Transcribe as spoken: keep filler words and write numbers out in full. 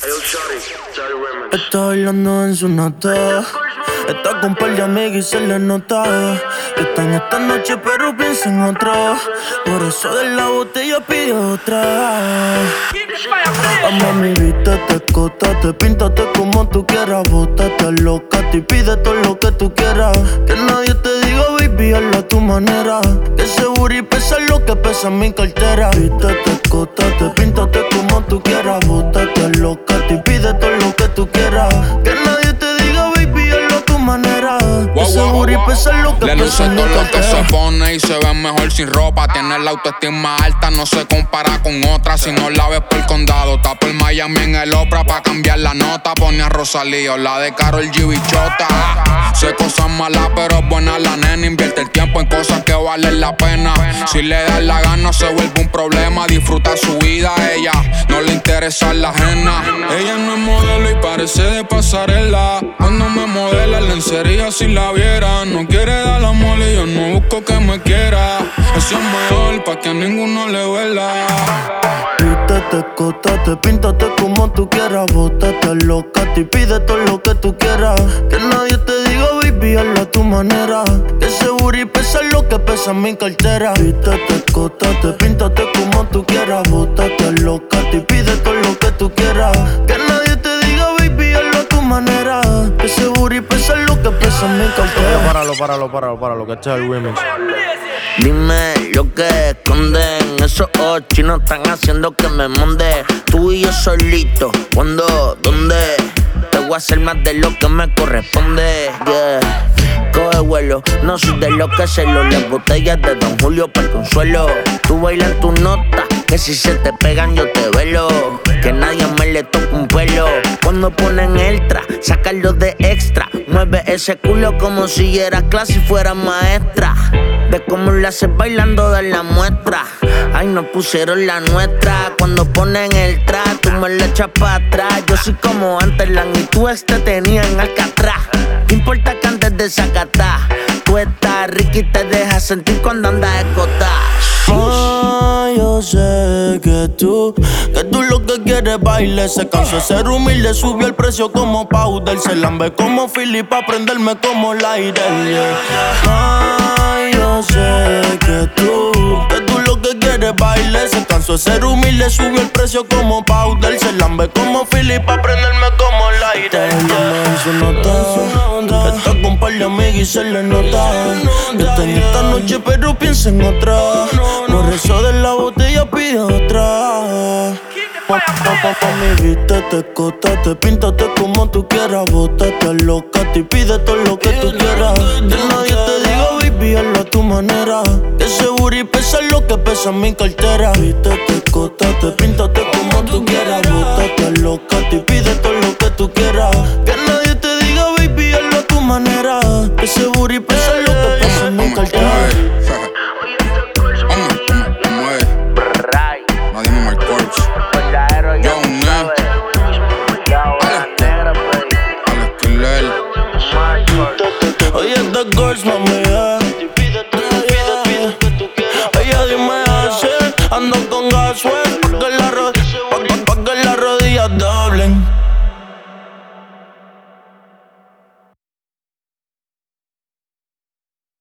Está bailando en su nota. Está con par de amigas y se le nota. Están esta noche pero piensa en otra. Por eso de la botella pide otra. A mami, vístete, escótate, píntate como tú quieras. Bótate loca y pide todo lo que tú quieras. Que nadie te diga, baby, hazlo a tu manera. Que ese booty pesa lo que pesa mi cartera. Vístete, escótate, píntate como tú quieras. Bótate loca y pide todo lo que tú quieras. Que nadie te diga, baby, hazlo a tu manera. Wow, Ese wow, booty wow. pesa lo que Le pesa luce mi todo lo que cartera. se pone y se ve mejor sin ropa. Tiene la autoestima alta, no se compara con otra. Si no la ves por el condado, está por Miami en el Opera. Pa' cambiar la nota pone a Rosalío, la de Karol G bichota. Sé cosas malas pero es buena la nena. Invierte el tiempo en cosas que valen la pena. Si le das la gana se vuelve un problema. Disfruta su vida, ella no le interesa la ajena. Ella no es modelo y parece de pasarela. Cuando me modela lencería si la viera. No quiere dar amor y yo no busco que me quiera. Eso es mejor pa' que a ninguno le duela. Vístete, escótate, píntate como tú quieras. Bótate loca y pide todo lo que tú quieras. Que nadie te diga, baby, hazlo a tu manera. Que ese booty pesa lo que pesa mi cartera. Vístete, escótate, píntate como tú quieras. Bótate loca y pide todo lo que tú quieras. Que nadie te diga, baby, hazlo a tu manera. Que ese booty pesa lo que pesa mi cartera. Páralo, páralo, páralo, páralo, que este es el remix. Dime lo que esconden. Esos ojos chinos están haciendo que me monde. Tú y yo solito, ¿cuándo? ¿Dónde? Te voy a hacer más de lo que me corresponde. Yeah. Coge vuelo, no soy de lo que se lo. Las botellas de Don Julio para el consuelo. Tú bailas tu nota, que si se te pegan yo te velo. Que nadie me le toque un pelo. Cuando ponen el tra, sacarlo de extra. Mueve ese culo como si era clase y fuera maestra. Ve cómo lo haces bailando de la muestra. Ay, nos pusieron la nuestra. Cuando ponen el tra, tú me lo echas para atrás. Yo soy como antes, la y tú ex te tenían Alcatraz. No importa que antes de sacatar, tú estás rica y te dejas sentir cuando andas escotada. Ah, yo sé que tú, que tú lo que quieres bailar. Se cansó de ser humilde, subió el precio como powder. Se lambe como Philly pa' prenderme como Laire. Ah, yo sé que tú, que tú lo que quieres bailar. Se cansó de ser humilde, subió el precio como powder. Se lambe como Philly pa' prenderme como Laire. Está bailando en su nota. Está con un par de amigas y se le nota. Que está en esta noche pero piensa en otra. Por eso de la botella pide otra. Mami, vístete, escótate, píntate como tú quieras. Bótate loca y pide todo lo que tú quieras. Que nadie te diga, baby, hazlo a tu manera. Que ese booty pesa lo que pesa mi cartera. Vístete, escótate, píntate como tú quieras. Bótate loca y pide todo lo que tú quieras. Que nadie te diga, baby, hazlo a tu manera. Que ese booty pesa lo que pesa mi cartera. Oye, the girls, mami, yeah. Ella dime hacer, ando con gas,